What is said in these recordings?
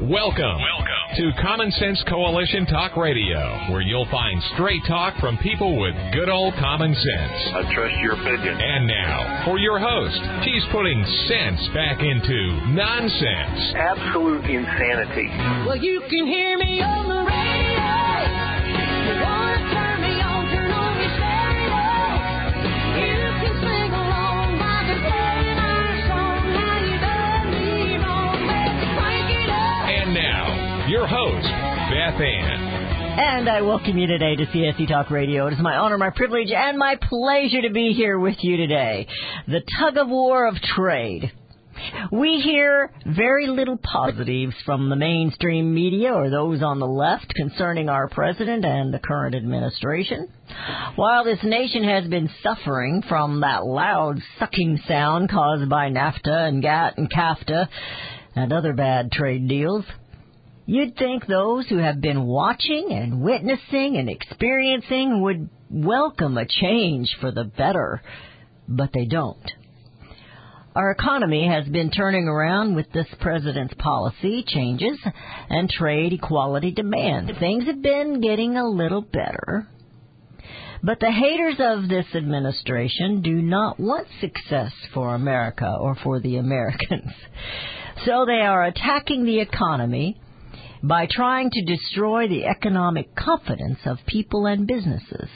Welcome to Common Sense Coalition Talk Radio, where you'll find straight talk from people with good old common sense. I trust your opinion. And now, for your host, she's putting sense back into nonsense. Absolute insanity. Well, you can hear me on the radio. You want to turn me on, turn on your stereo. You can sing along while they're playing our song. How you done me wrong, baby, crank it up. And now, your host, Beth Ann. And I welcome you today to CSC Talk Radio. It is my honor, my privilege, and my pleasure to be here with you today. The tug of war of trade. We hear very little positives from the mainstream media or those on the left concerning our president and the current administration. While this nation has been suffering from that loud sucking sound caused by NAFTA and GATT and CAFTA and other bad trade deals, you'd think those who have been watching and witnessing and experiencing would welcome a change for the better, but they don't. Our economy has been turning around with this president's policy changes and trade equality demands. Things have been getting a little better. But the haters of this administration do not want success for America or for the Americans. So they are attacking the economy by trying to destroy the economic confidence of people and businesses.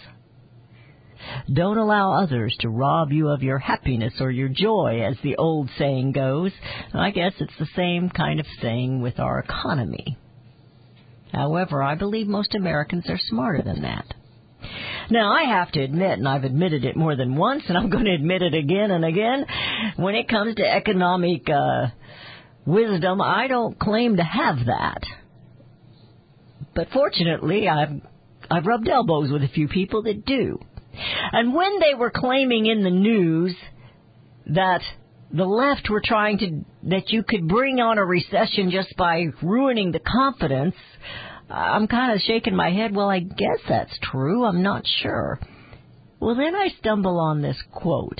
Don't allow others to rob you of your happiness or your joy, as the old saying goes. And I guess it's the same kind of thing with our economy. However, I believe most Americans are smarter than that. Now, I have to admit, and I've admitted it more than once, and I'm going to admit it again and again, when it comes to economic wisdom, I don't claim to have that. But fortunately, I've rubbed elbows with a few people that do. And when they were claiming in the news that the left were that you could bring on a recession just by ruining the confidence, I'm kind of shaking my head. Well, I guess that's true. I'm not sure. Well, then I stumble on this quote.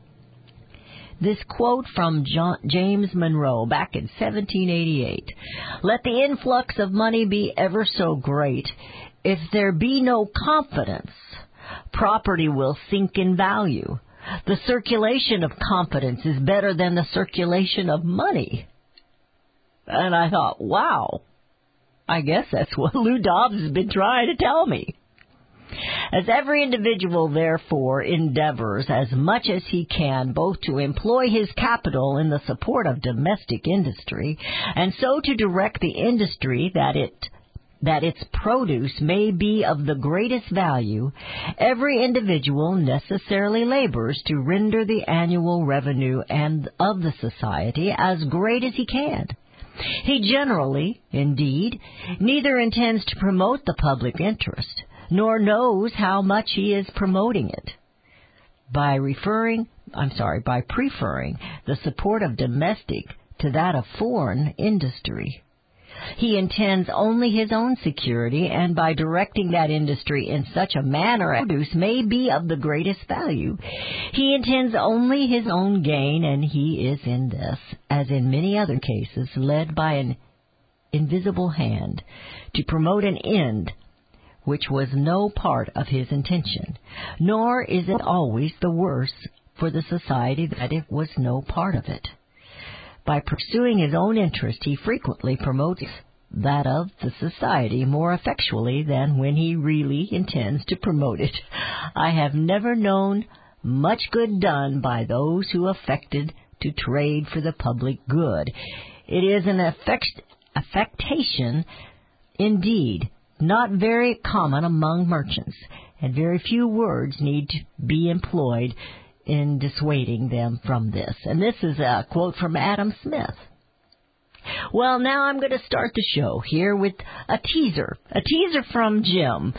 This quote from James Monroe back in 1788. Let the influx of money be ever so great. If there be no confidence, property will sink in value. The circulation of confidence is better than the circulation of money. And I thought, wow, I guess that's what Lou Dobbs has been trying to tell me. As every individual, therefore, endeavors as much as he can both to employ his capital in the support of domestic industry, and so to direct the industry that its produce may be of the greatest value, every individual necessarily labors to render the annual revenue and of the society as great as he can. He generally, indeed, neither intends to promote the public interest, nor knows how much he is promoting it. By preferring the support of domestic to that of foreign industry. He intends only his own security, and by directing that industry in such a manner as produce may be of the greatest value, he intends only his own gain, and he is in this, as in many other cases, led by an invisible hand to promote an end which was no part of his intention, nor is it always the worse for the society that it was no part of it. By pursuing his own interest, he frequently promotes that of the society more effectually than when he really intends to promote it. I have never known much good done by those who affected to trade for the public good. It is an affectation, indeed, not very common among merchants, and very few words need to be employed in dissuading them from this. And this is a quote from Adam Smith. Well, now I'm going to start the show here with a teaser from Jim.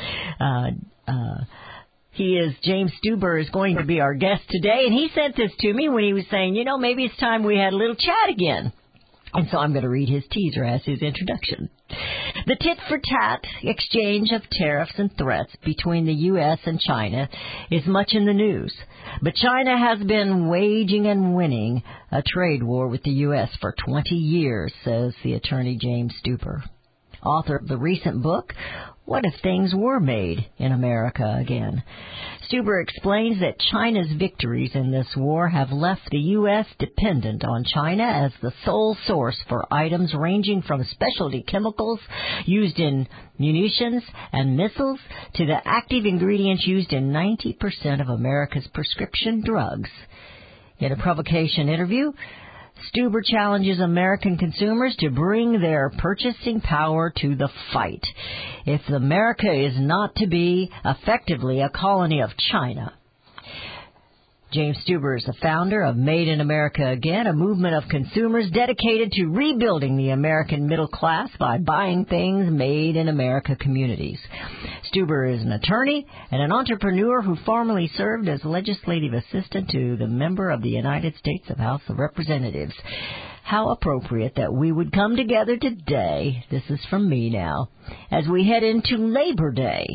James Stuber is going to be our guest today, and he sent this to me when he was saying, maybe it's time we had a little chat again. And so I'm going to read his teaser as his introduction. The tit-for-tat exchange of tariffs and threats between the U.S. and China is much in the news. But China has been waging and winning a trade war with the U.S. for 20 years, says the attorney James Stuber, author of the recent book, What If Things Were Made in America Again? Stuber explains that China's victories in this war have left the U.S. dependent on China as the sole source for items ranging from specialty chemicals used in munitions and missiles to the active ingredients used in 90% of America's prescription drugs. In a provocation interview, Stuber challenges American consumers to bring their purchasing power to the fight if America is not to be effectively a colony of China. James Stuber is the founder of Made in America Again, a movement of consumers dedicated to rebuilding the American middle class by buying things made in America communities. Stuber is an attorney and an entrepreneur who formerly served as legislative assistant to the member of the United States House of Representatives. How appropriate that we would come together today, this is from me now, as we head into Labor Day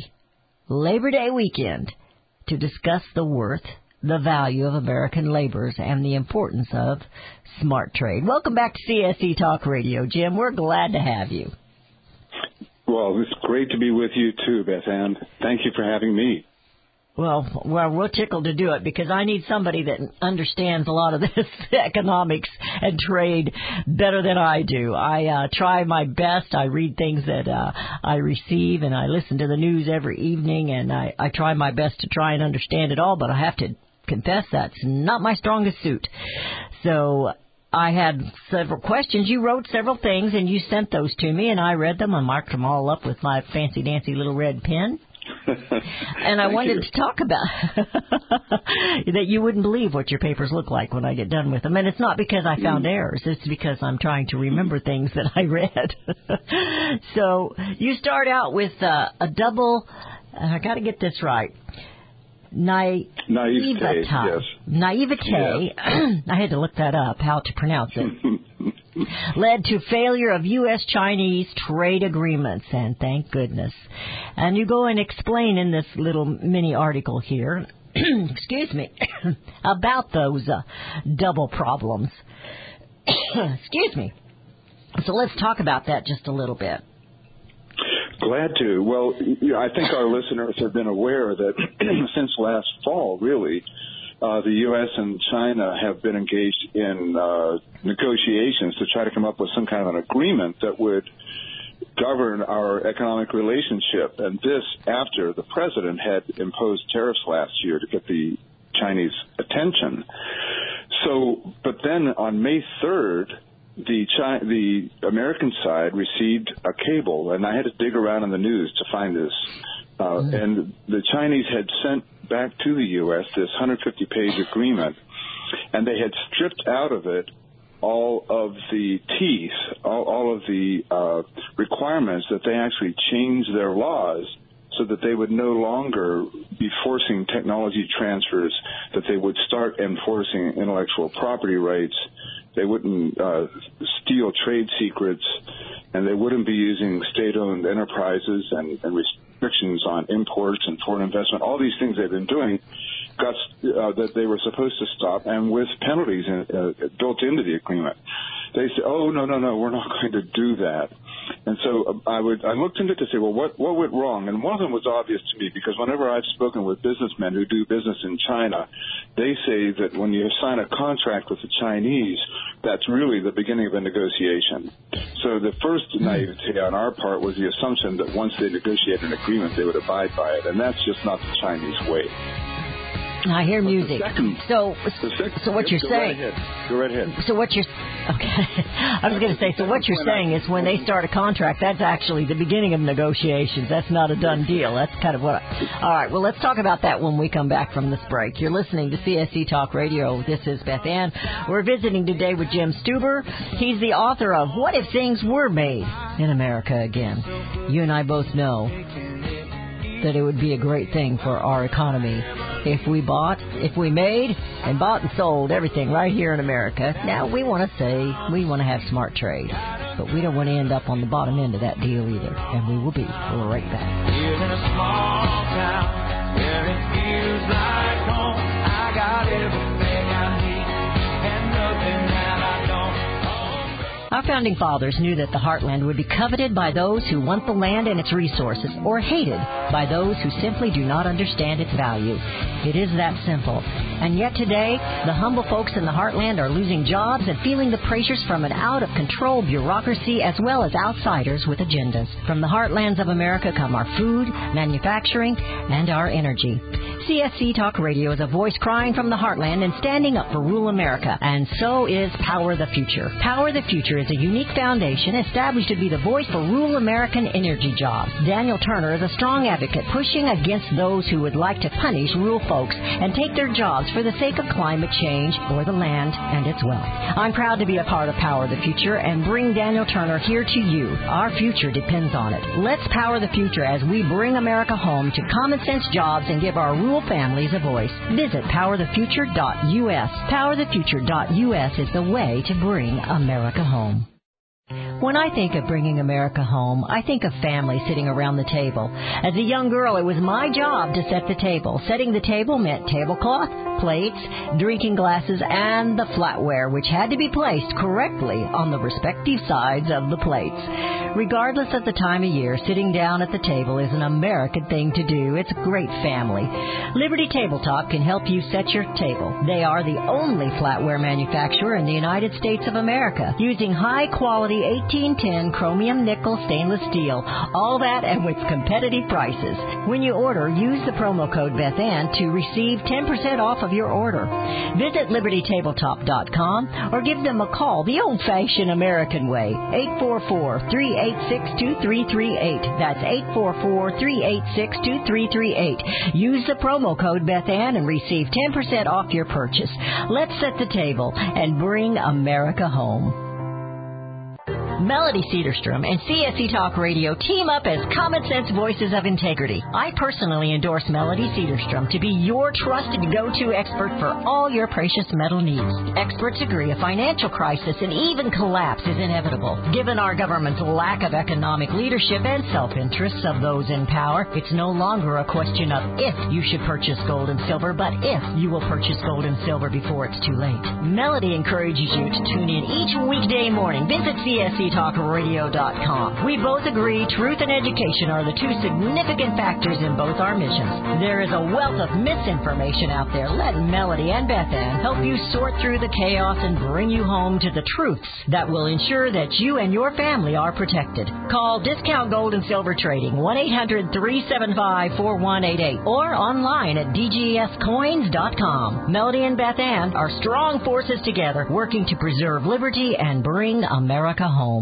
weekend, to discuss the worth, the value of American laborers and the importance of smart trade. Welcome back to CSE Talk Radio, Jim. We're glad to have you. Well, it's great to be with you too, Beth Ann. Thank you for having me. Well, we're tickled to do it because I need somebody that understands a lot of this economics and trade better than I do. I try my best. I read things that I receive, and I listen to the news every evening, and I try my best to try and understand it all, but I have to confess that's not my strongest suit. So I had several questions. You wrote several things, and you sent those to me, and I read them and marked them all up with my fancy-dancy little red pen. And I wanted to talk about that you wouldn't believe what your papers look like when I get done with them. And it's not because I found errors. It's because I'm trying to remember things that I read. So you start out with a double, I got to get this right, naivete. Yes. Naivete. Yes. I had to look that up, how to pronounce it. Led to failure of U.S.-Chinese trade agreements, and thank goodness. And you go and explain in this little mini article here, excuse me, about those double problems. Excuse me. So let's talk about that just a little bit. Glad to. Well, I think our listeners have been aware that since last fall, really, the U.S. and China have been engaged in negotiations to try to come up with some kind of an agreement that would govern our economic relationship. And this after the president had imposed tariffs last year to get the Chinese attention. So, but then on May 3rd, the American side received a cable, and I had to dig around in the news to find this. And the Chinese had sent back to the U.S. this 150-page agreement, and they had stripped out of it all of the teeth, all of the requirements that they actually changed their laws so that they would no longer be forcing technology transfers, that they would start enforcing intellectual property rights, they wouldn't steal trade secrets, and they wouldn't be using state-owned enterprises and restrictions on imports and foreign investment. All these things they've been doing that they were supposed to stop, and with penalties built into the agreement. They said, oh, no, we're not going to do that. And so I looked into it to say, well, what went wrong? And one of them was obvious to me, because whenever I've spoken with businessmen who do business in China, they say that when you sign a contract with the Chinese, that's really the beginning of a negotiation. So the first naivety on our part was the assumption that once they negotiate an agreement, they would abide by it. And that's just not the Chinese way. I hear music. So what you're saying? Go right ahead. So what you're okay? I was going to say. So what you're saying is, when they start a contract, that's actually the beginning of negotiations. That's not a done deal. That's kind of what. All right. Well, let's talk about that when we come back from this break. You're listening to CSE Talk Radio. This is Beth Ann. We're visiting today with Jim Stuber. He's the author of What If Things Were Made in America Again. You and I both know that it would be a great thing for our economy if we made and bought and sold everything right here in America. Now we want to have smart trade. but we don't want to end up on the bottom end of that deal either. And we will be. We'll be right back. Here in a small town where it feels like home, I got everything I need and nothing that I don't own. Our founding fathers knew that the heartland would be coveted by those who want the land and its resources, or hated by those who simply do not understand its value. It is that simple. And yet today, the humble folks in the heartland are losing jobs and feeling the pressures from an out-of-control bureaucracy as well as outsiders with agendas. From the heartlands of America come our food, manufacturing, and our energy. CSC Talk Radio is a voice crying from the heartland and standing up for rural America, and so is Power the Future. Power the Future is a unique foundation established to be the voice for rural American energy jobs. Daniel Turner is a strong advocate pushing against those who would like to punish rural folks and take their jobs for the sake of climate change or the land and its wealth. I'm proud to be a part of Power the Future and bring Daniel Turner here to you. Our future depends on it. Let's power the future as we bring America home to common sense jobs and give our rural families a voice. Visit powerthefuture.us. Powerthefuture.us is the way to bring America home. When I think of bringing America home, I think of family sitting around the table. As a young girl, it was my job to set the table. Setting the table meant tablecloth, plates, drinking glasses, and the flatware, which had to be placed correctly on the respective sides of the plates. Regardless of the time of year, sitting down at the table is an American thing to do. It's a great family. Liberty Tabletop can help you set your table. They are the only flatware manufacturer in the United States of America, using high-quality 1810 chromium nickel stainless steel. All that and with competitive prices. When you order, use the promo code BethAnn to receive 10% off of your order. Visit LibertyTabletop.com or give them a call the old-fashioned American way. 844-386-2338. That's 844-386-2338. Use the promo code BethAnn and receive 10% off your purchase. Let's set the table and bring America home. Melody Cedarstrom and CSC Talk Radio team up as common sense voices of integrity. I personally endorse Melody Cedarstrom to be your trusted go-to expert for all your precious metal needs. Experts agree a financial crisis and even collapse is inevitable. Given our government's lack of economic leadership and self-interests of those in power, it's no longer a question of if you should purchase gold and silver, but if you will purchase gold and silver before it's too late. Melody encourages you to tune in each weekday morning. Visit CSCTalkRadio.com. We both agree truth and education are the two significant factors in both our missions. There is a wealth of misinformation out there. Let Melody and BethAnn help you sort through the chaos and bring you home to the truths that will ensure that you and your family are protected. Call Discount Gold and Silver Trading 1-800-375-4188 or online at dgscoins.com. Melody and BethAnn are strong forces together working to preserve liberty and bring America home.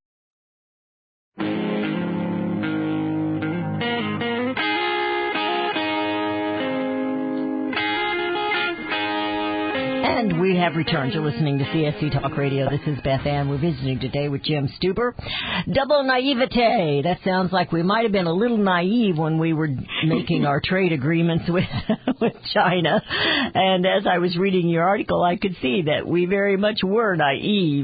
And we have returned to listening to CSC Talk Radio. This is Beth Ann. We're visiting today with Jim Stuber. Double naivete. That sounds like we might have been a little naive when we were making our trade agreements with China. And as I was reading your article, I could see that we very much were naive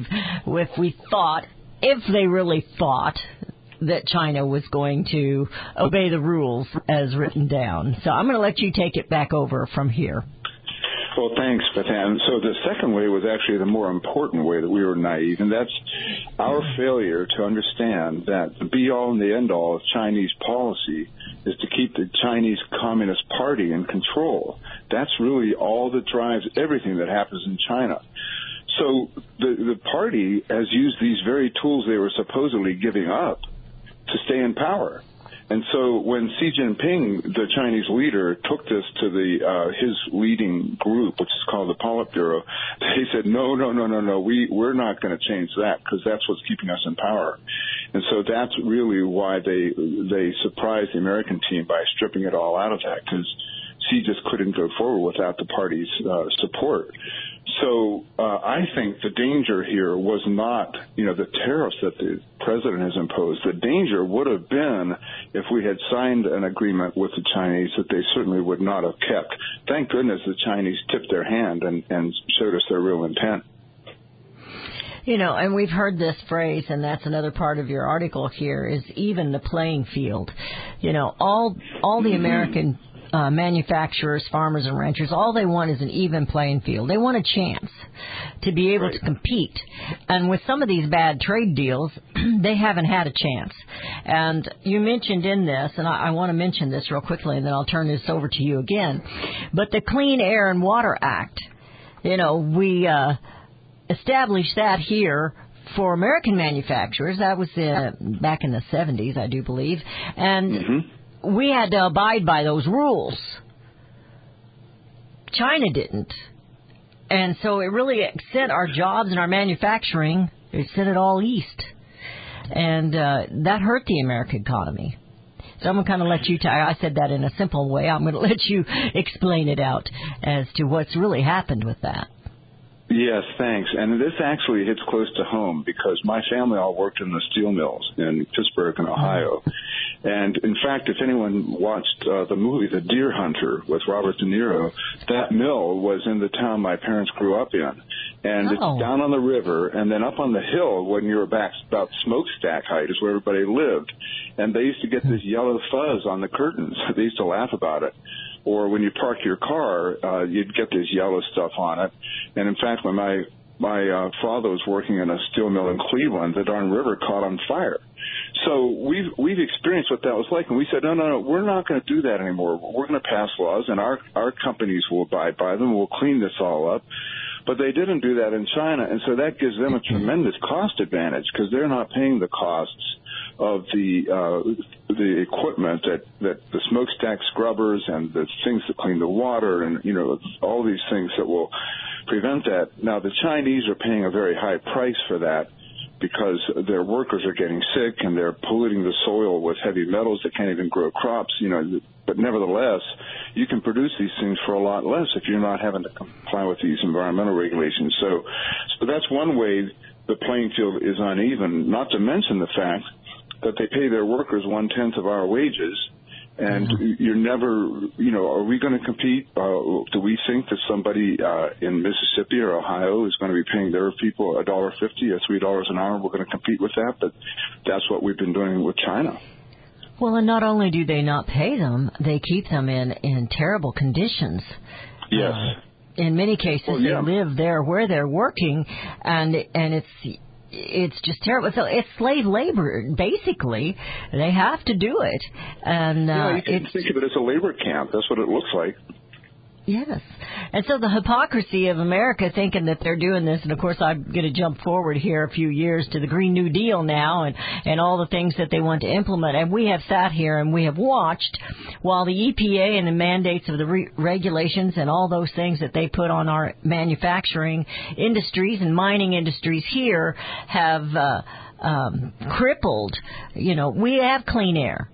if they really thought that China was going to obey the rules as written down. So I'm going to let you take it back over from here. Well, thanks, Bethan. So the second way was actually the more important way that we were naive, and that's our failure to understand that the be-all and the end-all of Chinese policy is to keep the Chinese Communist Party in control. That's really all that drives everything that happens in China. So the party has used these very tools they were supposedly giving up to stay in power. And so when Xi Jinping, the Chinese leader, took this to his leading group, which is called the Politburo, they said, no, we're not going to change that because that's what's keeping us in power. And so that's really why they surprised the American team by stripping it all out of that, because Xi just couldn't go forward without the party's support. So I think the danger here was not, the tariffs that the president has imposed. The danger would have been if we had signed an agreement with the Chinese that they certainly would not have kept. Thank goodness the Chinese tipped their hand and showed us their real intent. And we've heard this phrase, and that's another part of your article here, is even the playing field. All the American manufacturers, farmers, and ranchers, all they want is an even playing field. They want a chance to be able to compete. And with some of these bad trade deals, they haven't had a chance. And you mentioned in this, and I want to mention this real quickly, and then I'll turn this over to you again, but the Clean Air and Water Act, we established that here for American manufacturers. That was back in the 70s, I do believe. And we had to abide by those rules. China didn't. And so it really sent our jobs and our manufacturing, it sent it all east. And that hurt the American economy. So I'm going to kind of let you, I said that in a simple way. I'm going to let you explain it out as to what's really happened with that. Yes, thanks. And this actually hits close to home because my family all worked in the steel mills in Pittsburgh and Ohio. And, in fact, if anyone watched the movie The Deer Hunter with Robert De Niro, that mill was in the town my parents grew up in. And it's down on the river, and then up on the hill when you were back about smokestack height is where everybody lived. And they used to get this yellow fuzz on the curtains. They used to laugh about it. Or when you park your car, you'd get this yellow stuff on it. And, in fact, when my father was working in a steel mill in Cleveland, the darn river caught on fire. So we've experienced what that was like, and we said, no, we're not going to do that anymore. We're going to pass laws, and our companies will abide by them. We'll clean this all up. But they didn't do that in China, and so that gives them a tremendous cost advantage because they're not paying the costs of the equipment that the smokestack scrubbers and the things that clean the water and, all these things that will prevent that. Now, the Chinese are paying a very high price for that because their workers are getting sick and they're polluting the soil with heavy metals that can't even grow crops, But nevertheless, you can produce these things for a lot less if you're not having to comply with these environmental regulations. So that's one way the playing field is uneven, not to mention the fact that they pay their workers 1/10 of our wages. And you're never, are we going to compete? Do we think that somebody in Mississippi or Ohio is going to be paying their people $1.50 or $3 an hour? We're going to compete with that, but that's what we've been doing with China. Well, and not only do they not pay them, they keep them in terrible conditions. Yes. In many cases, they live there where they're working, and it's just terrible. So it's slave labor, basically. They have to do it. And you can think of it as a labor camp. That's what it looks like. Yes. And so the hypocrisy of America thinking that they're doing this, and of course I'm going to jump forward here a few years to the Green New Deal now and all the things that they want to implement. And we have sat here and we have watched while the EPA and the mandates of the regulations and all those things that they put on our manufacturing industries and mining industries here have crippled. We have clean air.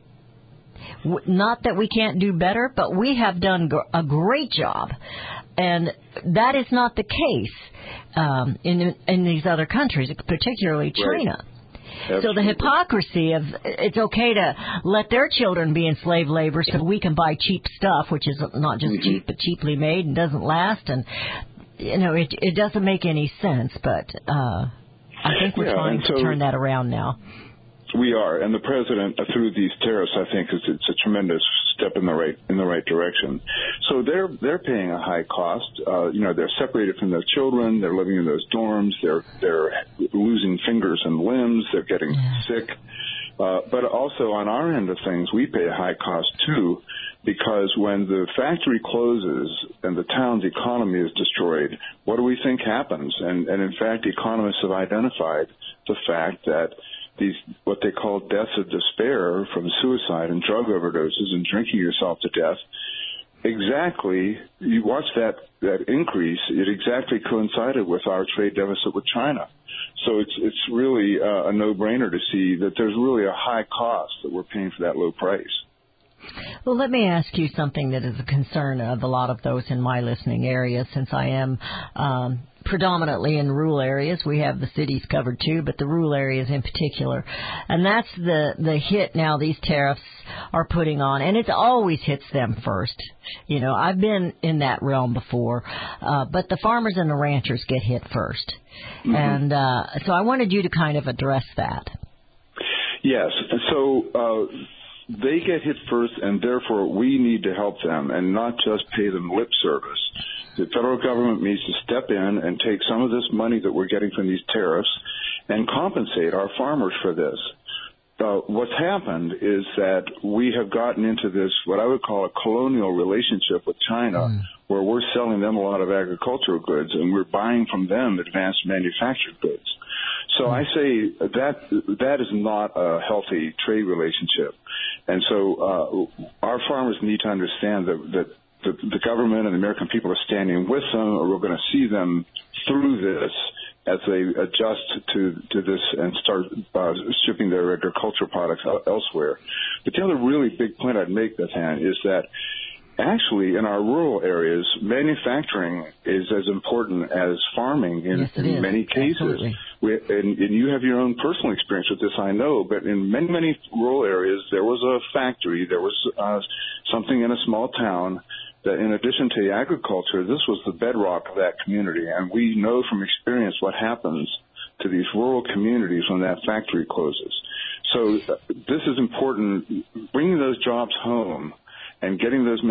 Not that we can't do better, but we have done a great job. And that is not the case in these other countries, particularly China. Right. So the hypocrisy of it's okay to let their children be in slave labor so we can buy cheap stuff, which is not just cheap, but cheaply made and doesn't last. And, it doesn't make any sense. But I think we're trying to turn that around now. We are, and the president, through these tariffs, I think it's a tremendous step in the right direction. So they're paying a high cost. They're separated from their children. They're living in those dorms. They're losing fingers and limbs. They're getting sick. But also on our end of things, we pay a high cost too, because when the factory closes and the town's economy is destroyed, what do we think happens? And in fact, economists have identified the fact that these what they call deaths of despair from suicide and drug overdoses and drinking yourself to death, exactly, you watch that increase, it exactly coincided with our trade deficit with China. So it's really a no-brainer to see that there's really a high cost that we're paying for that low price. Well, let me ask you something that is a concern of a lot of those in my listening area, since I am predominantly in rural areas. We have the cities covered too, but the rural areas in particular. And that's the hit now these tariffs are putting on. And it always hits them first. You know, I've been in that realm before. But the farmers and the ranchers get hit first. Mm-hmm. And so I wanted you to kind of address that. Yes. So they get hit first, and therefore we need to help them and not just pay them lip service. The federal government needs to step in and take some of this money that we're getting from these tariffs and compensate our farmers for this. What's happened is that we have gotten into this, what I would call a colonial relationship with China, where we're selling them a lot of agricultural goods and we're buying from them advanced manufactured goods. So I say that is not a healthy trade relationship. And so our farmers need to understand that the government and the American people are standing with them, or we're going to see them through this as they adjust to this and start shipping their agricultural products elsewhere. But the other really big point I'd make, Bethan, is that actually in our rural areas, manufacturing is as important as farming in many cases. And you have your own personal experience with this, I know, but in many, many rural areas, there was a factory, there was something in a small town that in addition to the agriculture, this was the bedrock of that community. And we know from experience what happens to these rural communities when that factory closes. So this is important, bringing those jobs home and getting those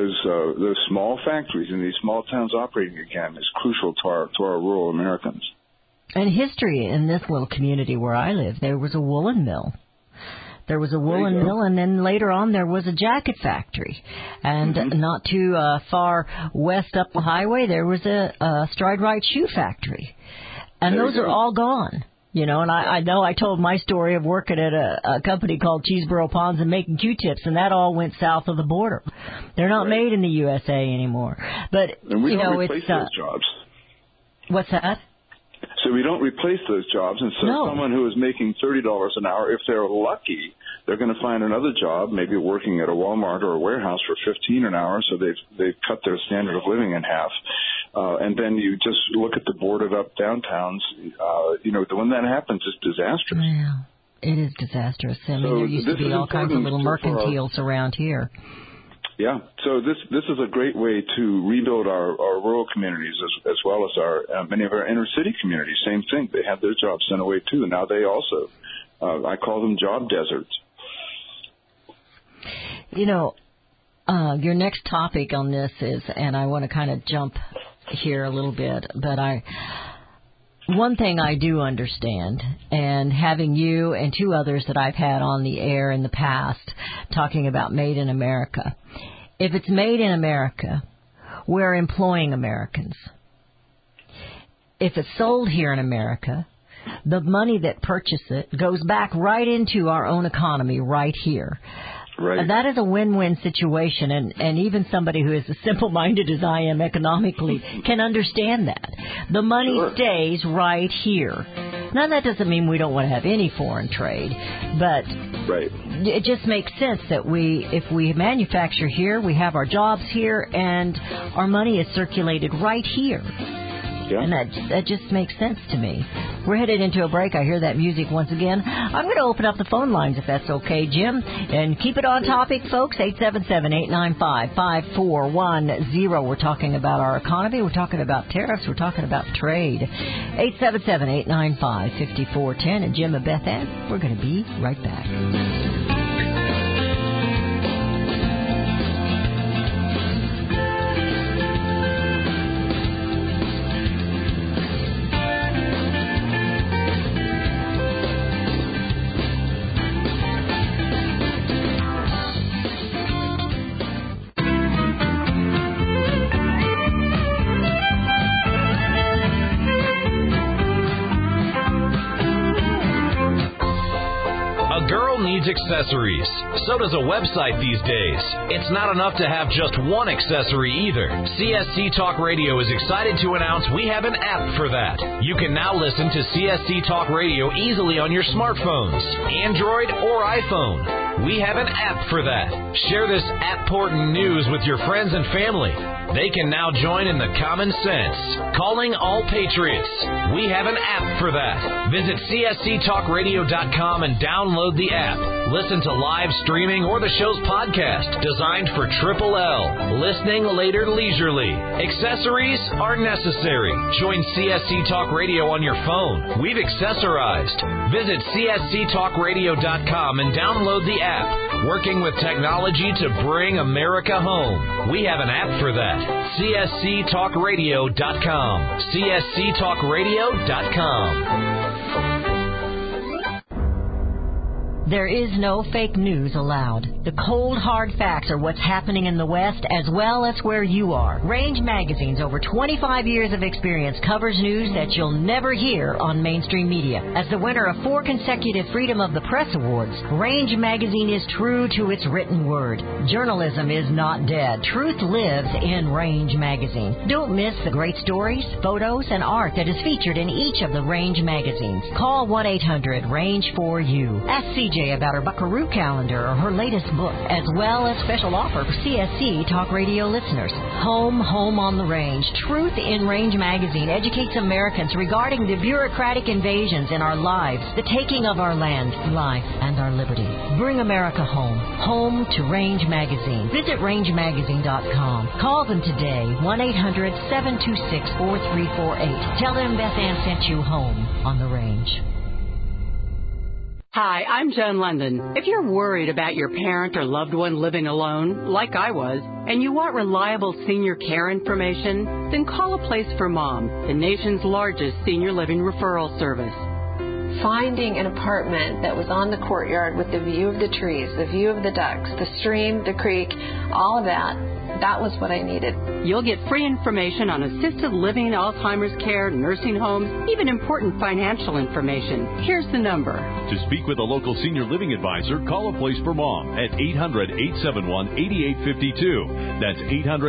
small factories in these small towns operating again is crucial to our rural Americans. And history in this little community where I live, there was a woolen mill. There was a woolen mill, and then later on there was a jacket factory. And not too far west up the highway, there was a Stride Rite shoe factory. And those are all gone. You know, and I know I told my story of working at a company called Cheeseboro Ponds and making Q-tips, and that all went south of the border. They're not made in the USA anymore. But, and we don't replace those jobs. What's that? So we don't replace those jobs. And so someone who is making $30 an hour, if they're lucky, they're going to find another job, maybe working at a Walmart or a warehouse for $15 an hour. So they've cut their standard of living in half. And then you just look at the boarded up downtowns. When that happens, it's disastrous. Yeah, it is disastrous. I mean, there used to be all kinds of little mercantiles around here. Yeah, so this is a great way to rebuild our rural communities as well as our many of our inner city communities. Same thing. They had their jobs sent away too. Now they also, I call them job deserts. You know, your next topic on this is, and I want to kind of jump here a little bit, but one thing I do understand, and having you and two others that I've had on the air in the past talking about Made in America, if it's made in America, we're employing Americans. If it's sold here in America, the money that purchased it goes back right into our own economy right here. Right. And that is a win-win situation, and even somebody who is as simple-minded as I am economically can understand that. The money stays right here. Now, that doesn't mean we don't want to have any foreign trade, but it just makes sense that if we manufacture here, we have our jobs here, and our money is circulated right here. Yeah. And that just makes sense to me. We're headed into a break. I hear that music once again. I'm going to open up the phone lines if that's okay, Jim. And keep it on topic, folks. 877-895-5410. We're talking about our economy. We're talking about tariffs. We're talking about trade. 877-895-5410. And Jim and Beth Ann, we're going to be right back. Accessories. So does a website these days. It's not enough to have just one accessory either. CSC Talk Radio is excited to announce we have an app for that. You can now listen to CSC Talk Radio easily on your smartphones, Android or iPhone. We have an app for that. Share this important news with your friends and family. They can now join in the common sense. Calling all patriots. We have an app for that. Visit csctalkradio.com and download the app. Listen to live streaming or the show's podcast designed for Triple L. Listening later leisurely. Accessories are necessary. Join CSC Talk Radio on your phone. We've accessorized. Visit csctalkradio.com and download the app. Working with technology to bring America home. We have an app for that. csctalkradio.com. csctalkradio.com. There is no fake news allowed. The cold, hard facts are what's happening in the West as well as where you are. Range Magazine's over 25 years of experience covers news that you'll never hear on mainstream media. As the winner of 4 consecutive Freedom of the Press Awards, Range Magazine is true to its written word. Journalism is not dead. Truth lives in Range Magazine. Don't miss the great stories, photos, and art that is featured in each of the Range magazines. Call 1-800-RANGE-4U. Ask CJ about her Buckaroo calendar or her latest book, as well as special offer for CSC Talk Radio listeners. Home on the Range. Truth in Range Magazine educates Americans regarding the bureaucratic invasions in our lives, the taking of our land, life, and our liberty. Bring America home. Home to Range Magazine. Visit rangemagazine.com. Call them today, 1-800-726-4348. Tell them Beth Ann sent you home on the Range. Hi, I'm Joan London. If you're worried about your parent or loved one living alone, like I was, and you want reliable senior care information, then call A Place for Mom, the nation's largest senior living referral service. Finding an apartment that was on the courtyard with the view of the trees, the view of the ducks, the stream, the creek, all of that was what I needed. You'll get free information on assisted living, Alzheimer's care, nursing homes, even important financial information. Here's the number. To speak with a local senior living advisor, call A Place for Mom at 800-871-8852. That's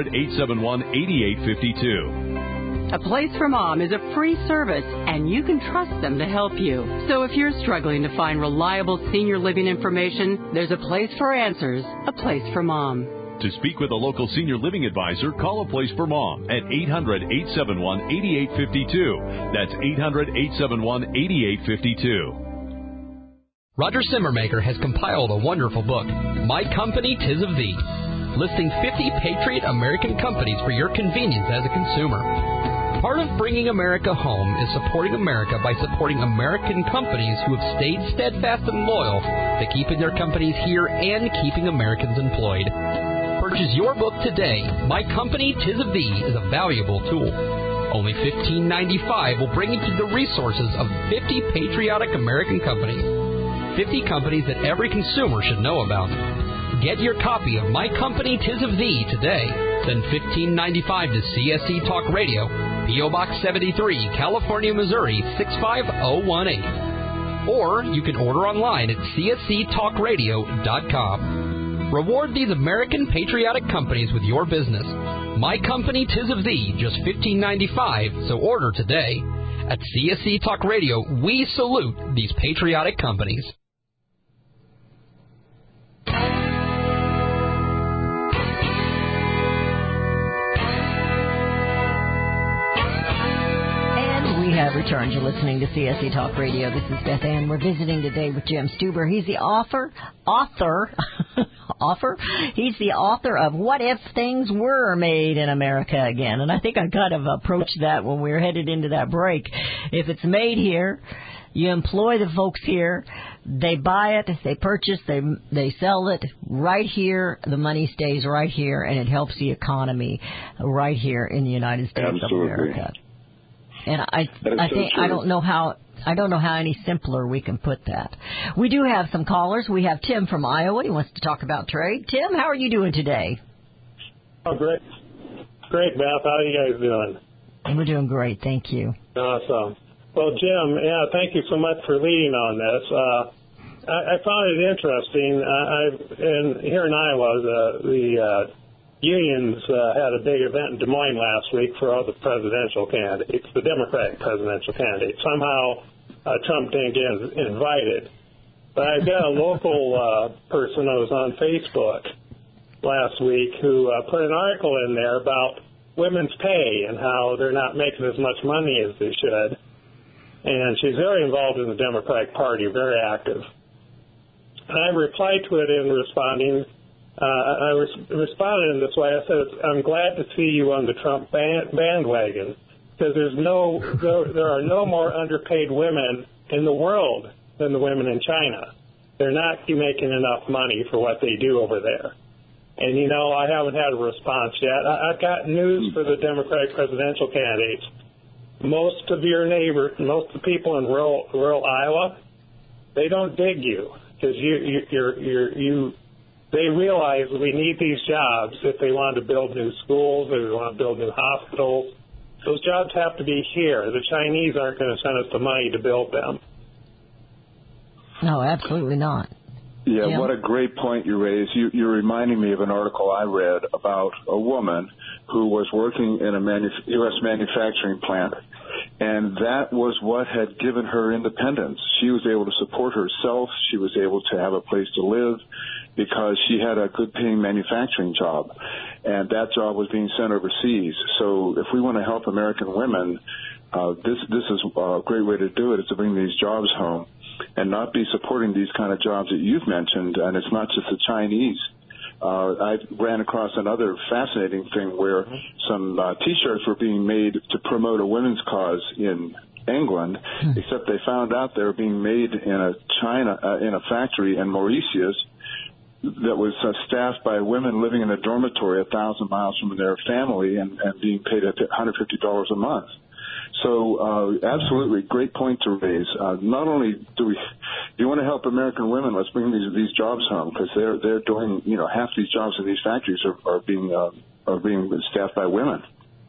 800-871-8852. A Place for Mom is a free service, and you can trust them to help you. So if you're struggling to find reliable senior living information, there's a place for answers, A Place for Mom. To speak with a local senior living advisor, call A Place for Mom at 800-871-8852. That's 800-871-8852. Roger Simmermaker has compiled a wonderful book, My Company, 'Tis of Thee, listing 50 patriot American companies for your convenience as a consumer. Part of bringing America home is supporting America by supporting American companies who have stayed steadfast and loyal to keeping their companies here and keeping Americans employed. Purchase your book today. My Company, 'Tis of Thee is a valuable tool. Only $15.95 will bring you to the resources of 50 patriotic American companies. 50 companies that every consumer should know about. Get your copy of My Company, 'Tis of Thee today. Send $15.95 to CSC Talk Radio, P.O. Box 73, California, Missouri, 65018. Or you can order online at csctalkradio.com. Reward these American patriotic companies with your business. My Company, 'Tis of Thee, just $15.95, so order today. At CSC Talk Radio, we salute these patriotic companies. We have returned. You're listening to CSC Talk Radio. This is Beth Ann. We're visiting today with Jim Stuber. He's the author? He's the author of What If Things Were Made in America Again. And I think I kind of approached that when we were headed into that break. If it's made here, you employ the folks here, they buy it, they purchase, they sell it right here, the money stays right here, and it helps the economy right here in the United States Absolutely. of America. And I don't know how any simpler we can put that. We do have some callers. We have Tim from Iowa. He wants to talk about trade. Tim, how are you doing today? Oh, great, Beth. How are you guys doing? We're doing great, thank you. Awesome. Well, Jim, thank you so much for leading on this. I found it interesting. Here in Iowa, the unions had a big event in Des Moines last week for all the presidential candidates, the Democratic presidential candidates. Somehow Trump didn't get invited. But I've got a local person that was on Facebook last week who put an article in there about women's pay and how they're not making as much money as they should. And she's very involved in the Democratic Party, very active. And I replied to it in responding. I responded in this way. I said, I'm glad to see you on the Trump bandwagon, because there are no more underpaid women in the world than the women in China. They're not making enough money for what they do over there. And, I haven't had a response yet. I've got news for the Democratic presidential candidates. Most of your neighbors, most of the people in rural Iowa, they don't dig you, because they realize we need these jobs if they want to build new schools, if they want to build new hospitals. Those jobs have to be here. The Chinese aren't going to send us the money to build them. No, absolutely not. Yeah, what a great point you raised. You're reminding me of an article I read about a woman who was working in a U.S. manufacturing plant, and that was what had given her independence. She was able to support herself. She was able to have a place to live because she had a good-paying manufacturing job, and that job was being sent overseas. So if we want to help American women, this is a great way to do it, is to bring these jobs home and not be supporting these kind of jobs that you've mentioned. And it's not just the Chinese. I ran across another fascinating thing where some T-shirts were being made to promote a women's cause in England, except they found out they were being made in a factory in Mauritius that was staffed by women living in a dormitory 1,000 miles from their family and being paid $150 a month. So absolutely, great point to raise. Not only do you want to help American women, let's bring these jobs home, because they're doing, half these jobs in these factories are being staffed by women.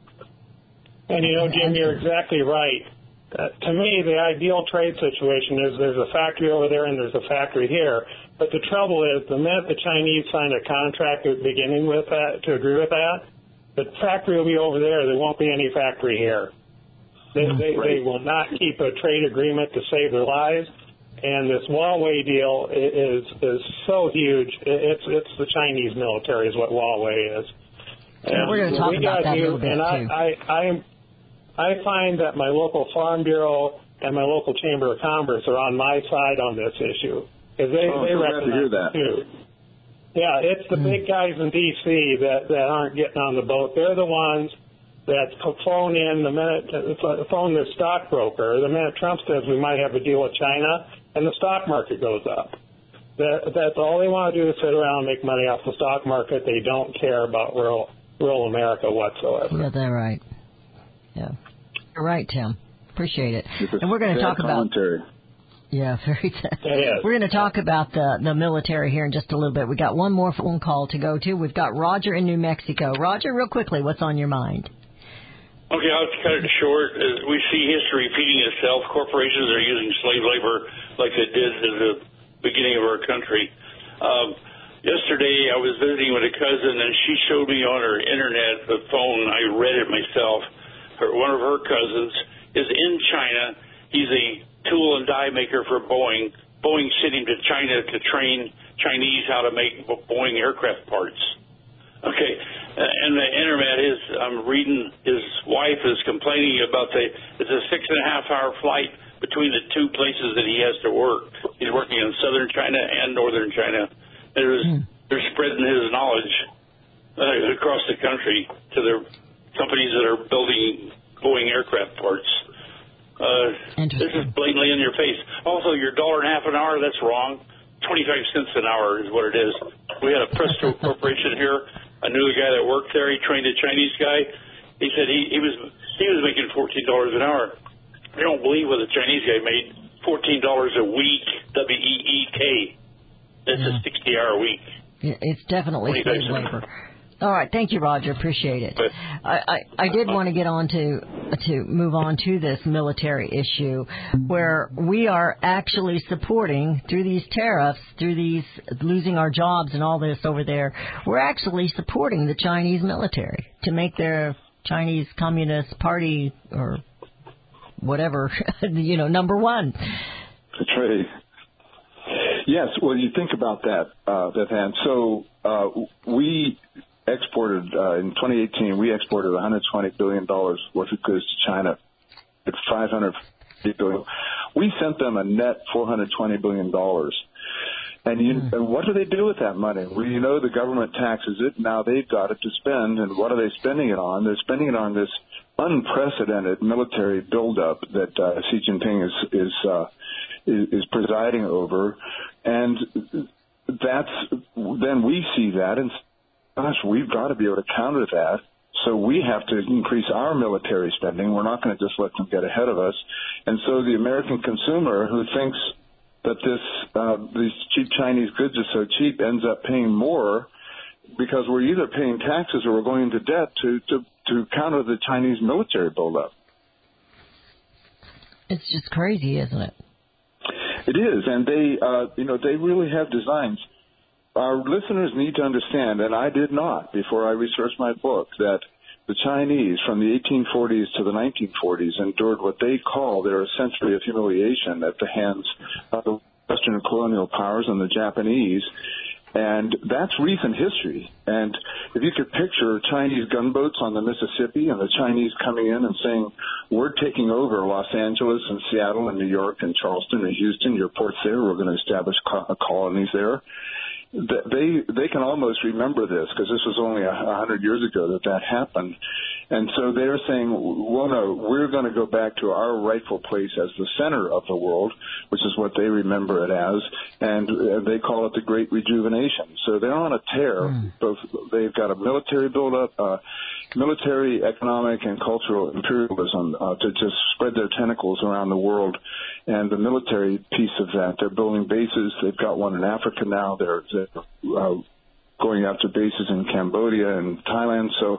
And Jim, you're exactly right. To me, the ideal trade situation is there's a factory over there and there's a factory here. But the trouble is, the minute the Chinese sign a contract beginning with that, to agree with that, the factory will be over there. There won't be any factory here. They will not keep a trade agreement to save their lives. And this Huawei deal is so huge. It's the Chinese military is what Huawei is. And we're going to talk about that a little bit, too. I find that my local Farm Bureau and my local Chamber of Commerce are on my side on this issue, because they recognize it too. Yeah, it's the big guys in D.C. that aren't getting on the boat. They're the ones that phone in phone their stockbroker the minute Trump says we might have a deal with China, and the stock market goes up. That's all they want to do is sit around and make money off the stock market. They don't care about rural America whatsoever. Yeah, they're right. Yeah. You're right, Tim. Appreciate it. And we're going to talk about... Yeah, very sad. We're going to talk about the military here in just a little bit. We got one more phone call to go to. We've got Roger in New Mexico. Roger, real quickly, what's on your mind? Okay, I'll cut it short. We see history repeating itself. Corporations are using slave labor like they did at the beginning of our country. Yesterday, I was visiting with a cousin, and she showed me on her internet, the phone. I read it myself. One of her cousins is in China. He's a tool and die maker for Boeing. Boeing sent him to China to train Chinese how to make Boeing aircraft parts. Okay, and the internet is, I'm reading, his wife is complaining about it's a 6.5-hour flight between the two places that he has to work. He's working in southern China and northern China. They're spreading his knowledge across the country to their companies that are building Boeing aircraft parts. This is blatantly in your face. Also, your $1.50 an hour, that's wrong. 25 cents an hour is what it is. We had a Presto Corporation here. I knew a guy that worked there. He trained a Chinese guy. He said he was making $14 an hour. I don't believe what the Chinese guy made. $14 a week, WEEK. That's a 60-hour week. It's definitely slave labor. All right, thank you, Roger. Appreciate it. I did want to get on to move on to this military issue, where we are actually supporting, through these tariffs, through these losing our jobs and all this over there, we're actually supporting the Chinese military to make their Chinese Communist Party or whatever, number one. That's right. Yes, well, you think about that, Bethan. So we exported, in 2018, we exported $120 billion worth of goods to China at $550 billion. We sent them a net $420 billion. And what do they do with that money? Well, you know, the government taxes it. Now they've got it to spend. And what are they spending it on? They're spending it on this unprecedented military buildup that Xi Jinping is presiding over. And then we see that, and gosh, we've got to be able to counter that. So we have to increase our military spending. We're not going to just let them get ahead of us. And so the American consumer who thinks that these cheap Chinese goods are so cheap ends up paying more because we're either paying taxes or we're going into debt to counter the Chinese military buildup. It's just crazy, isn't it? It is, and they really have designs. Our listeners need to understand, and I did not before I researched my book, that the Chinese from the 1840s to the 1940s endured what they call their century of humiliation at the hands of the Western colonial powers and the Japanese. And that's recent history. And if you could picture Chinese gunboats on the Mississippi and the Chinese coming in and saying, we're taking over Los Angeles and Seattle and New York and Charleston and Houston, your port's there, we're going to establish colonies there. They can almost remember this because this was only 100 years ago that happened. And so they're saying, well, no, we're going to go back to our rightful place as the center of the world, which is what they remember it as, and they call it the Great Rejuvenation. So they're on a tear. Both they've got a military buildup, military, economic, and cultural imperialism to just spread their tentacles around the world. And the military piece of that, they're building bases. They've got one in Africa now. They're going after bases in Cambodia and Thailand. So,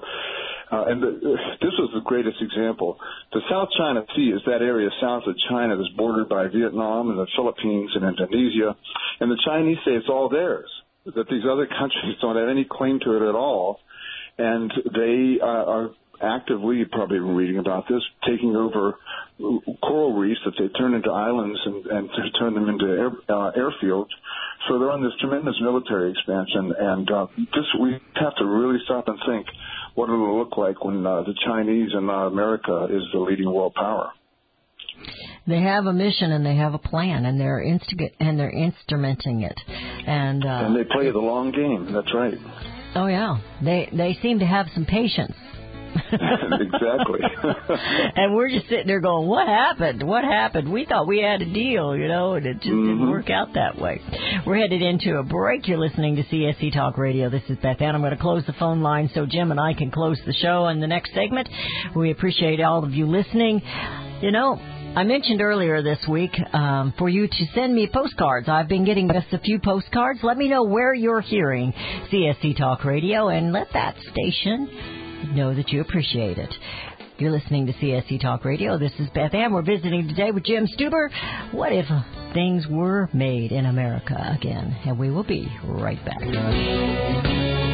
this was the greatest example. The South China Sea is that area south of China that's bordered by Vietnam and the Philippines and Indonesia. And the Chinese say it's all theirs, that these other countries don't have any claim to it at all. And they are actively, you've probably been reading about this, taking over coral reefs that they turn into islands and turn them into airfields. So they're on this tremendous military expansion, and we have to really stop and think what it'll look like when the Chinese and America is the leading world power. They have a mission and they have a plan, and they're instrumenting it, and they play the long game. That's right. Oh yeah, they seem to have some patience. Exactly. And we're just sitting there going, what happened? What happened? We thought we had a deal, and it just didn't work out that way. We're headed into a break. You're listening to CSC Talk Radio. This is Beth Ann. I'm going to close the phone line so Jim and I can close the show in the next segment. We appreciate all of you listening. I mentioned earlier this week for you to send me postcards. I've been getting just a few postcards. Let me know where you're hearing CSC Talk Radio, and let that station know that you appreciate it. You're listening to CSC Talk Radio. This is Beth Ann. We're visiting today with Jim Stuber. What if things were made in America again? And we will be right back.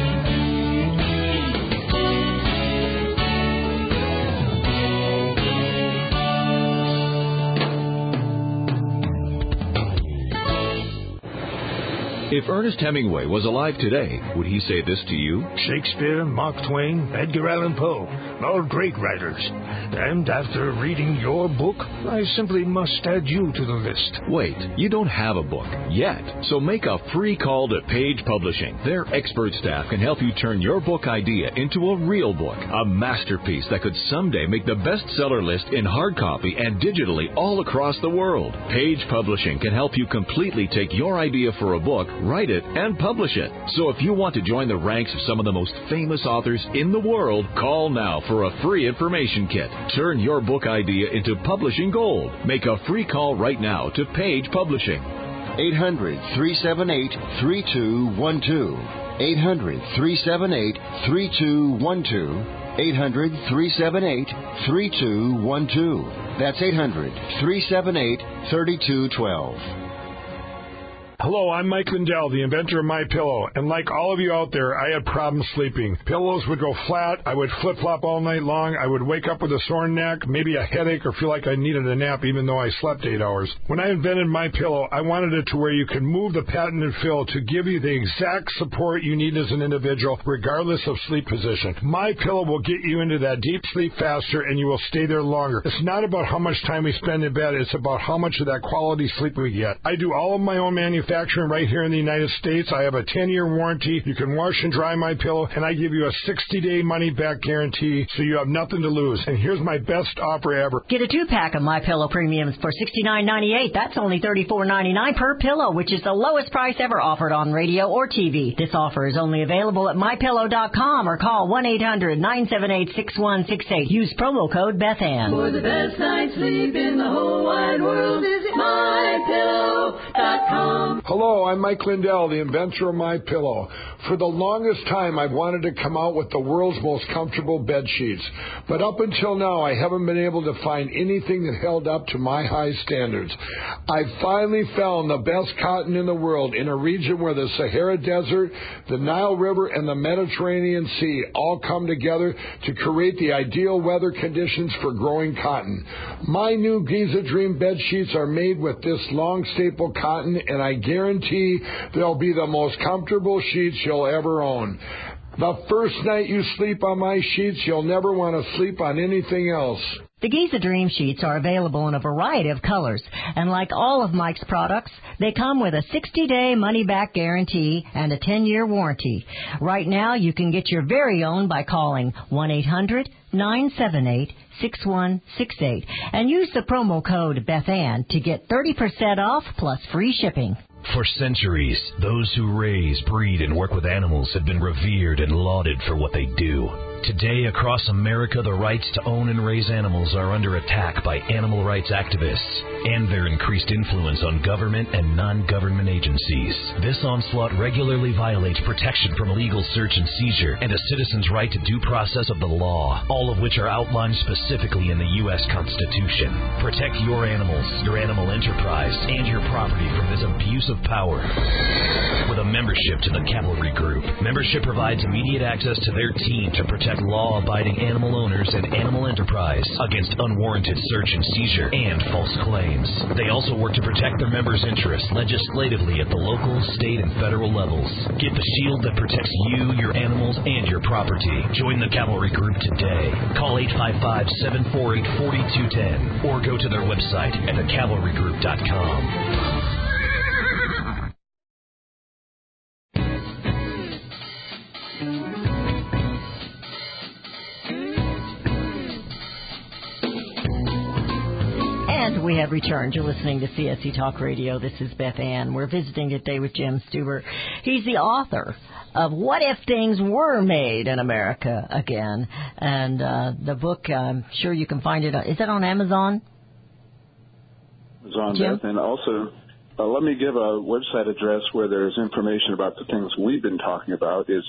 If Ernest Hemingway was alive today, would he say this to you? Shakespeare, Mark Twain, Edgar Allan Poe, all great writers. And after reading your book, I simply must add you to the list. Wait, you don't have a book yet. So make a free call to Page Publishing. Their expert staff can help you turn your book idea into a real book, a masterpiece that could someday make the bestseller list in hard copy and digitally all across the world. Page Publishing can help you completely take your idea for a book, write it, and publish it. So if you want to join the ranks of some of the most famous authors in the world, call now for a free information kit. Turn your book idea into publishing gold. Make a free call right now to Page Publishing. 800-378-3212. 800-378-3212. 800-378-3212. That's 800-378-3212. Hello, I'm Mike Lindell, the inventor of My Pillow, and like all of you out there, I had problems sleeping. Pillows would go flat, I would flip-flop all night long, I would wake up with a sore neck, maybe a headache, or feel like I needed a nap even though I slept 8 hours. When I invented My Pillow, I wanted it to where you could move the patented fill to give you the exact support you need as an individual, regardless of sleep position. My Pillow will get you into that deep sleep faster, and you will stay there longer. It's not about how much time we spend in bed, it's about how much of that quality sleep we get. I do all of my own manufacturing right here in the United States. I have a 10-year warranty. You can wash and dry My Pillow, and I give you a 60-day money-back guarantee, so you have nothing to lose. And here's my best offer ever. Get a 2-pack of My Pillow Premiums for $69.98. That's only $34.99 per pillow, which is the lowest price ever offered on radio or TV. This offer is only available at MyPillow.com or call 1-800-978-6168. Use promo code BethAnn. For the best night's sleep in the whole wide world, visit MyPillow.com. Hello, I'm Mike Lindell, the inventor of My Pillow. For the longest time, I've wanted to come out with the world's most comfortable bed sheets. But up until now, I haven't been able to find anything that held up to my high standards. I finally found the best cotton in the world in a region where the Sahara Desert, the Nile River, and the Mediterranean Sea all come together to create the ideal weather conditions for growing cotton. My new Giza Dream bed sheets are made with this long staple cotton, and I guarantee they'll be the most comfortable sheets you'll ever own. The first night you sleep on my sheets, you'll never want to sleep on anything else. The Giza Dream Sheets are available in a variety of colors, and like all of Mike's products, they come with a 60-day money-back guarantee and a 10-year warranty. Right now, you can get your very own by calling 1-800-978-6168 and use the promo code BethAnn to get 30% off plus free shipping. For centuries, those who raise, breed, and work with animals have been revered and lauded for what they do. Today, across America, the rights to own and raise animals are under attack by animal rights activists and their increased influence on government and non-government agencies. This onslaught regularly violates protection from illegal search and seizure and a citizen's right to due process of the law, all of which are outlined specifically in the U.S. Constitution. Protect your animals, your animal enterprise, and your property from this abuse of power. With a membership to the Cavalry Group, membership provides immediate access to their team to protect law-abiding animal owners and animal enterprise against unwarranted search and seizure and false claims. They also work to protect their members' interests legislatively at the local, state, and federal levels. Get the shield that protects you, your animals, and your property. Join the Cavalry Group today. Call 855-748-4210 or go to their website at thecavalrygroup.com. We have returned. You're listening to CSC Talk Radio. This is Beth Ann. We're visiting today with Jim Stuber. He's the author of What If Things Were Made in America Again? And the book, I'm sure you can find it. Is it on Amazon? Amazon, Beth. And also, let me give a website address where there's information about the things we've been talking about. Is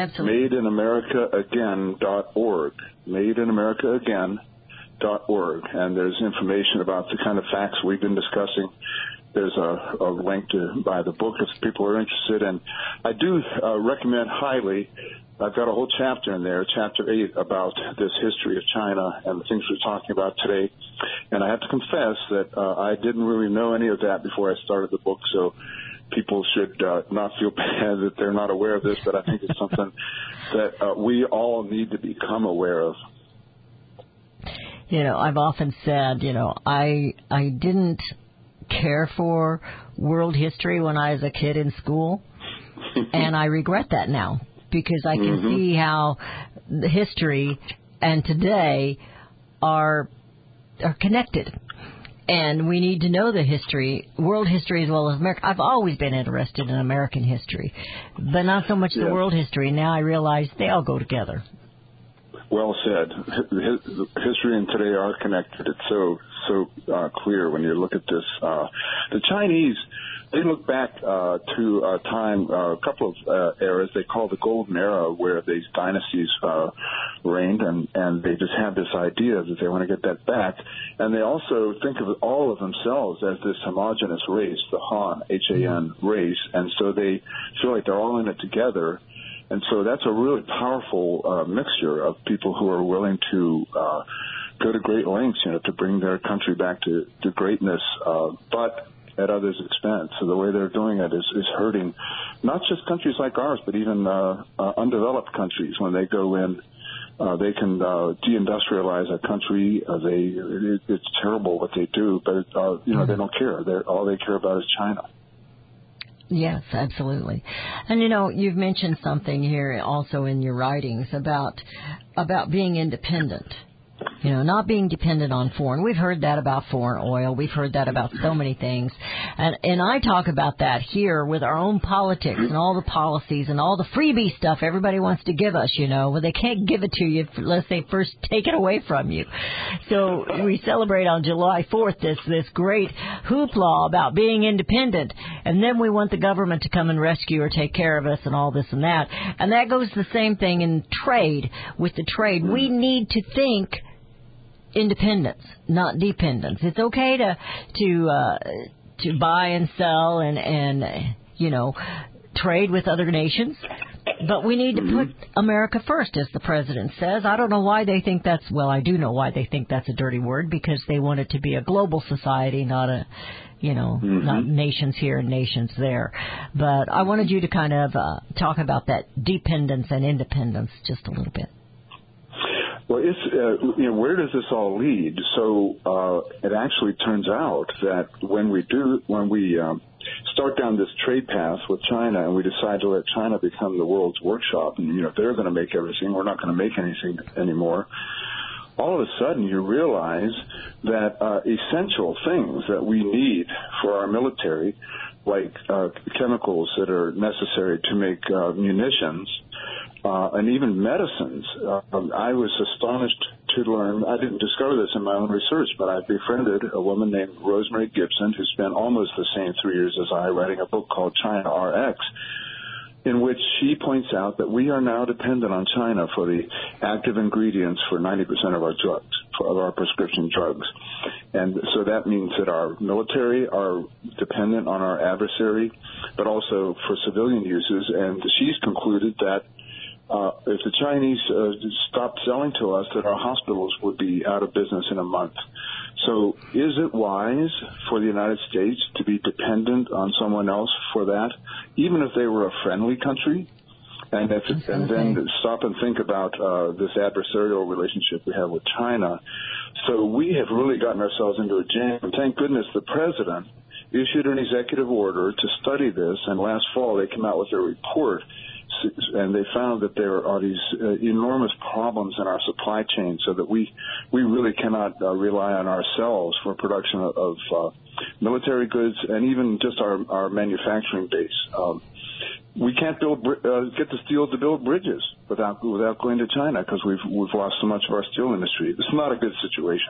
MadeInAmericaAgain.org. MadeInAmericaAgain.org. And there's information about the kind of facts we've been discussing. There's a link to buy the book if people are interested. And I do recommend highly, I've got a whole chapter in there, Chapter 8, about this history of China and the things we're talking about today. And I have to confess that I didn't really know any of that before I started the book, so people should not feel bad that they're not aware of this, but I think it's something that we all need to become aware of. You know, I've often said, you know, I didn't care for world history when I was a kid in school, and I regret that now because I can see how the history and today are connected. And we need to know the history, world history as well as America. I've always been interested in American history, but not so much the world history. Now I realize they all go together. Well said. History and today are connected. It's so clear when you look at this. The Chinese they look back to a time, a couple of eras they call the Golden Era, where these dynasties reigned, and they just have this idea that they want to get that back. And they also think of all of themselves as this homogenous race, the Han, H-A-N race, and so they feel like they're all in it together. And so that's a really powerful mixture of people who are willing to go to great lengths, to bring their country back to greatness, but at others' expense. So the way they're doing it is hurting not just countries like ours, but even undeveloped countries. When they go in, they can deindustrialize a country. It's terrible what they do, but they don't care. All they care about is China. Yes, absolutely. And you've mentioned something here also in your writings about being independent. Not being dependent on foreign. We've heard that about foreign oil. We've heard that about so many things. And I talk about that here with our own politics and all the policies and all the freebie stuff everybody wants to give us, Well, they can't give it to you unless they first take it away from you. So we celebrate on July 4th this great hoopla about being independent. And then we want the government to come and rescue or take care of us and all this and that. And that goes the same thing in trade. With the trade, we need to think independence, not dependence. It's okay to buy and sell and trade with other nations, but we need to put America first, as the president says. I don't know why they think that's, well, I do know why they think that's a dirty word, because they want it to be a global society, not a not nations here and nations there. But I wanted you to kind of talk about that dependence and independence just a little bit. Well, where does this all lead? So it actually turns out that when we start down this trade path with China and we decide to let China become the world's workshop, and they're going to make everything, we're not going to make anything anymore. All of a sudden, you realize that essential things that we need for our military, like chemicals that are necessary to make munitions, and even medicines. I was astonished to learn, I didn't discover this in my own research, but I befriended a woman named Rosemary Gibson, who spent almost the same 3 years as I writing a book called China RX, in which she points out that we are now dependent on China for the active ingredients for 90% of our drugs, of our prescription drugs. And so that means that our military are dependent on our adversary, but also for civilian uses. And she's concluded that if the Chinese stopped selling to us, that our hospitals would be out of business in a month. So is it wise for the United States to be dependent on someone else for that, even if they were a friendly country? And then stop and think about this adversarial relationship we have with China. So we have really gotten ourselves into a jam. And thank goodness the president issued an executive order to study this, and last fall they came out with a report, and they found that there are these enormous problems in our supply chain, so that we really cannot rely on ourselves for production of military goods and even just our manufacturing base. We can't get the steel to build bridges without going to China, because we've lost so much of our steel industry. It's not a good situation.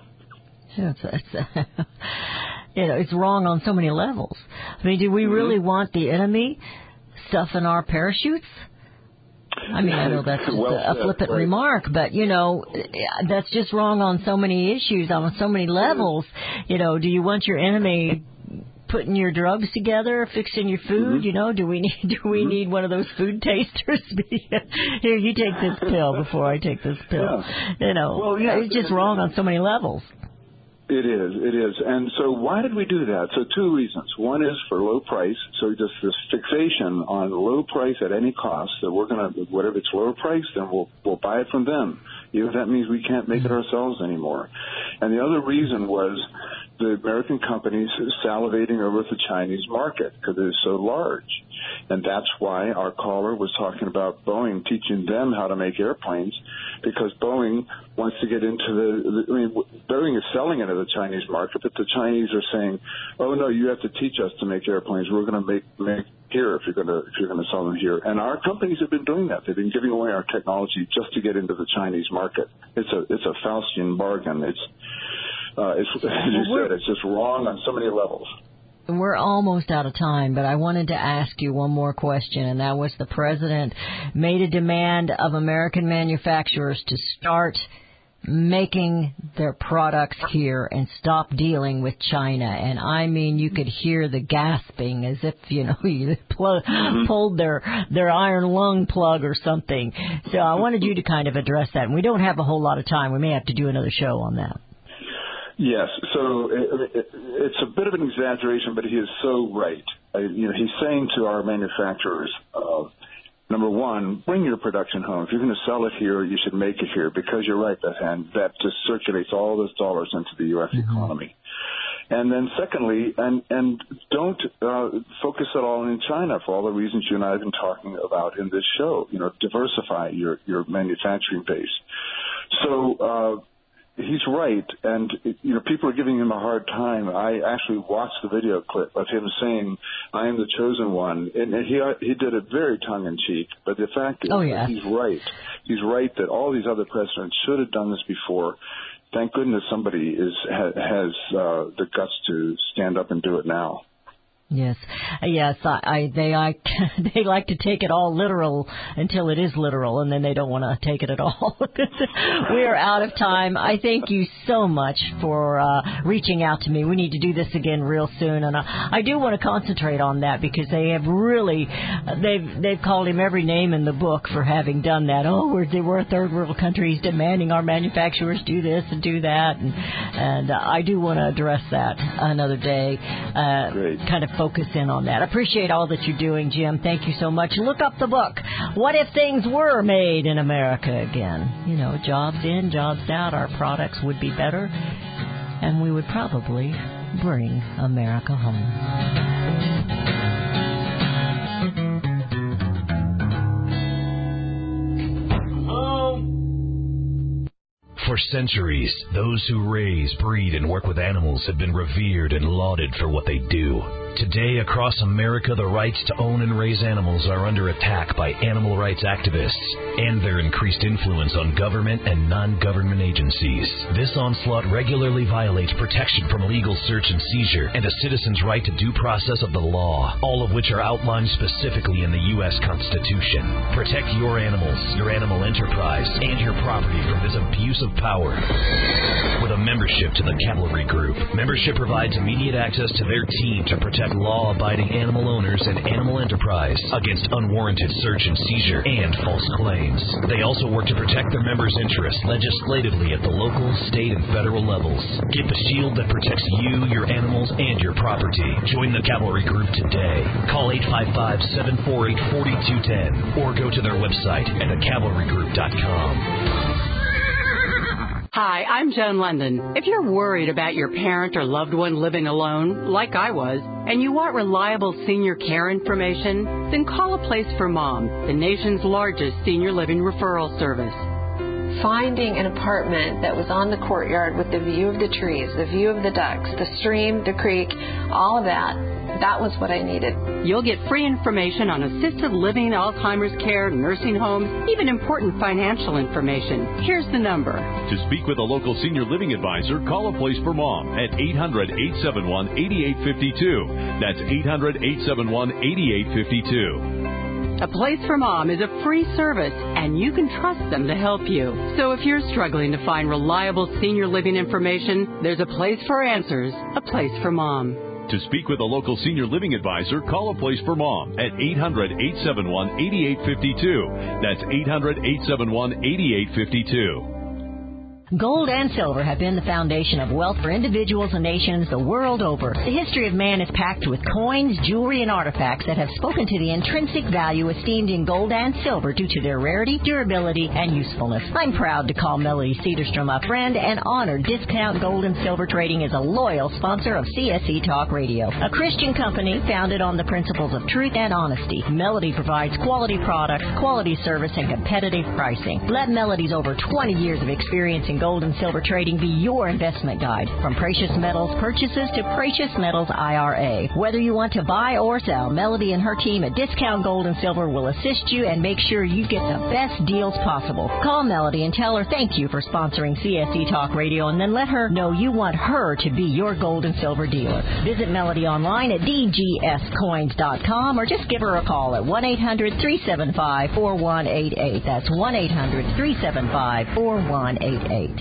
It's wrong on so many levels. I mean, do we really want the enemy stuffing our parachutes? I mean, I know that's just a flippant remark, but, that's just wrong on so many issues, on so many levels. Do you want your enemy putting your drugs together, fixing your food? Do we need one of those food tasters? Here, you take this pill before I take this pill. Yeah. It's just wrong on so many levels. It is. And so why did we do that? So two reasons. One is for low price. So just this fixation on low price at any cost, that we're going to, whatever it's lower price, then we'll buy it from them, even if that means we can't make it ourselves anymore. And the other reason was the American companies salivating over the Chinese market because it is so large. And that's why our caller was talking about Boeing teaching them how to make airplanes, because Boeing wants to get into Boeing is selling into the Chinese market, but the Chinese are saying, oh, no, you have to teach us to make airplanes. We're going to make here if you're going to sell them here. And our companies have been doing that. They've been giving away our technology just to get into the Chinese market. It's a Faustian bargain. As you said, it's just wrong on so many levels. We're almost out of time, but I wanted to ask you one more question, and that was the president made a demand of American manufacturers to start making their products here and stop dealing with China. And I mean, you could hear the gasping as if, you pulled their iron lung plug or something. So I wanted you to kind of address that. And we don't have a whole lot of time. We may have to do another show on that. Yes, so it's a bit of an exaggeration, but he is so right. He's saying to our manufacturers, number one, bring your production home. If you're going to sell it here, you should make it here, because you're right, and that just circulates all those dollars into the U.S. economy. And then secondly, and don't focus at all in China for all the reasons you and I have been talking about in this show. Diversify your manufacturing base. So he's right, and people are giving him a hard time. I actually watched the video clip of him saying, "I am the chosen one," and he did it very tongue-in-cheek. But the fact is, that he's right. He's right that all these other presidents should have done this before. Thank goodness somebody has the guts to stand up and do it now. Yes. They like to take it all literal until it is literal, and then they don't want to take it at all. We are out of time. I thank you so much for reaching out to me. We need to do this again real soon, and I do want to concentrate on that, because they have really they've called him every name in the book for having done that. Oh, we're a third world country. He's demanding our manufacturers do this and do that, and I do want to address that another day. Great. Kind of focus in on that. I appreciate all that you're doing, Jim. Thank you so much. Look up the book, What If Things Were Made in America Again? Jobs in, jobs out, our products would be better, and we would probably bring America home. For centuries, those who raise, breed, and work with animals have been revered and lauded for what they do. Today, across America, the rights to own and raise animals are under attack by animal rights activists and their increased influence on government and non-government agencies. This onslaught regularly violates protection from illegal search and seizure and a citizen's right to due process of the law, all of which are outlined specifically in the U.S. Constitution. Protect your animals, your animal enterprise, and your property from this abuse of power. With a membership to the Cavalry Group, membership provides immediate access to their team to protect law-abiding animal owners and animal enterprise against unwarranted search and seizure and false claims. They also work to protect their members' interests legislatively at the local, state, and federal levels. Get the shield that protects you, your animals, and your property. Join the Cavalry Group today. Call 855-748-4210 or go to their website at thecavalrygroup.com. Hi, I'm Joan London. If you're worried about your parent or loved one living alone, like I was, and you want reliable senior care information, then call A Place for Mom, the nation's largest senior living referral service. Finding an apartment that was on the courtyard with the view of the trees, the view of the ducks, the stream, the creek, all of that was what I needed. You'll get free information on assisted living, Alzheimer's care, nursing homes, even important financial information. Here's the number. To speak with a local senior living advisor, call A Place for Mom at 800-871-8852. That's 800-871-8852. A Place for Mom is a free service, and you can trust them to help you. So if you're struggling to find reliable senior living information, there's a place for answers, A Place for Mom. To speak with a local senior living advisor, call A Place for Mom at 800-871-8852. That's 800-871-8852. Gold and silver have been the foundation of wealth for individuals and nations the world over. The history of man is packed with coins, jewelry, and artifacts that have spoken to the intrinsic value esteemed in gold and silver due to their rarity, durability, and usefulness. I'm proud to call Melody Cedarstrom a friend and honor Discount Gold and Silver Trading as a loyal sponsor of CSE Talk Radio, a Christian company founded on the principles of truth and honesty. Melody provides quality products, quality service, and competitive pricing. Let Melody's over 20 years of experience in Gold and Silver Trading be your investment guide. From precious metals purchases to precious metals IRA. Whether you want to buy or sell, Melody and her team at Discount Gold and Silver will assist you and make sure you get the best deals possible. Call Melody and tell her thank you for sponsoring CSC Talk Radio, and then let her know you want her to be your gold and silver dealer. Visit Melody online at dgscoins.com or just give her a call at 1-800-375-4188. That's 1-800-375-4188.